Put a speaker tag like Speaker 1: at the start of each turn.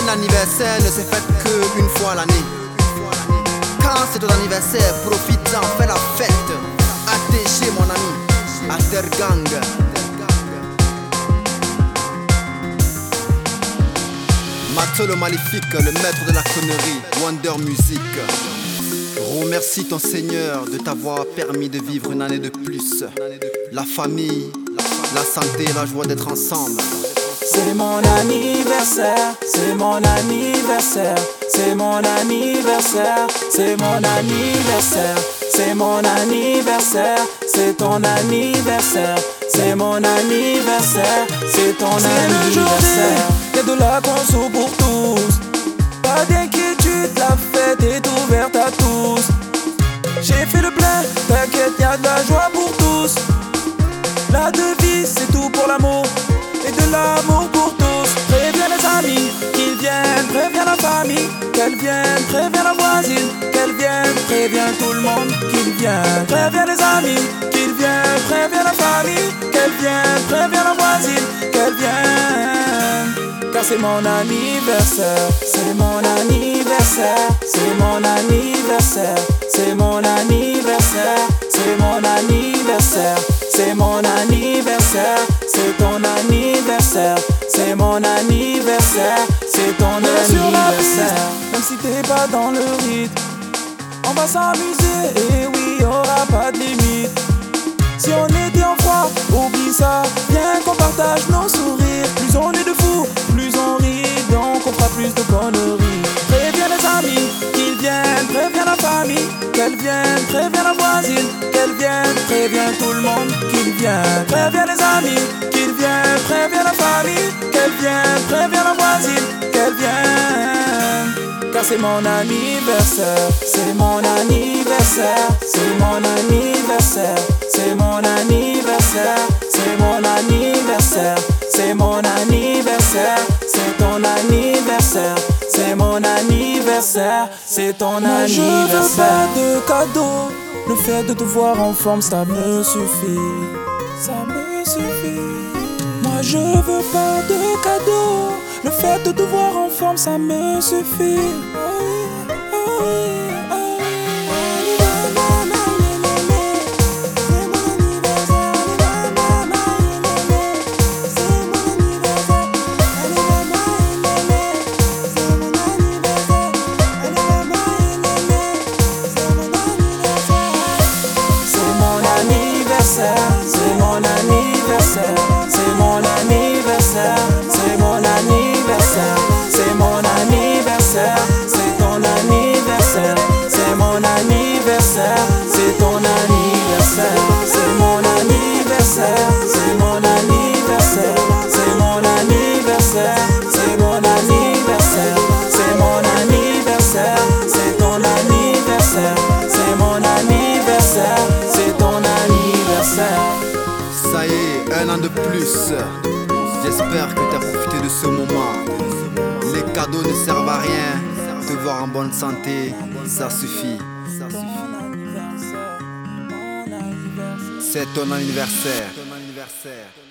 Speaker 1: anniversaire ne se fête qu'une fois l'année. Quand c'est ton anniversaire, profite-en, fais la fête. Attaché mon ami, Aftergang. Mathieu le maléfique, le maître de la connerie, Wonder Music. Remercie ton Seigneur de t'avoir permis de vivre une année de plus. La famille, la santé et la joie d'être ensemble.
Speaker 2: C'est mon anniversaire, c'est mon anniversaire, c'est mon anniversaire, c'est mon anniversaire, c'est mon anniversaire, c'est ton anniversaire, c'est mon anniversaire, c'est ton anniversaire. Y'a de la conso pour tous, pas d'inquiétude, la fête est ouverte à tous. J'ai fait le plein, t'inquiète, y'a de la joie pour tous. La devise, c'est tout pour l'amour et de l'amour pour tous. Préviens les amis qu'ils viennent, préviens la famille qu'elle vienne, préviens la voisine qu'elle vienne, préviens tout le monde qu'ils viennent. Préviens les amis qu'ils viennent, préviens la famille qu'elle vienne, préviens la voisine qu'elle vienne. Car c'est mon anniversaire, c'est mon anniversaire, c'est mon anniversaire, c'est mon anniversaire, c'est mon anniversaire, c'est mon anniversaire, c'est ton anniversaire, c'est mon anniversaire, c'est ton anniversaire. Même si t'es pas dans le rythme, on va s'amuser, et oui, y'aura pas de limite. Si on était en froid, oublie ça, viens qu'on partage nos sourires. Plus on est de fous, plus on rit, donc on fera plus de conneries. Préviens les amis qu'ils viennent, préviens la famille qu'elle vienne, préviens la voisine qu'elle vienne, préviens tout le monde qu'ils viennent. Préviens les amis qu'ils viennent, préviens la famille qu'elle vienne, préviens la voisine qu'elle vienne. Car c'est mon anniversaire, c'est mon anniversaire, c'est mon anniversaire, c'est mon anniversaire, c'est mon anniversaire, c'est mon anniversaire, c'est ton anniversaire, c'est mon anniversaire, c'est ton anniversaire. Je veux pas de cadeaux, le fait de te voir en forme ça me suffit, ça me suffit. Moi je veux pas de cadeaux, le fait de te voir en forme ça me suffit. C'est mon anniversaire, c'est mon anniversaire, c'est mon anniversaire, c'est mon anniversaire, c'est ton anniversaire, c'est mon anniversaire, c'est ton anniversaire, c'est mon anniversaire, c'est mon anniversaire, c'est mon anniversaire, c'est mon anniversaire, c'est mon anniversaire, c'est ton anniversaire, c'est mon anniversaire, c'est ton anniversaire.
Speaker 1: Ça y est, un an de plus. J'espère que tu as profité de ce moment. Les cadeaux ne servent à rien. Te voir en bonne santé, ça suffit. C'est ton anniversaire.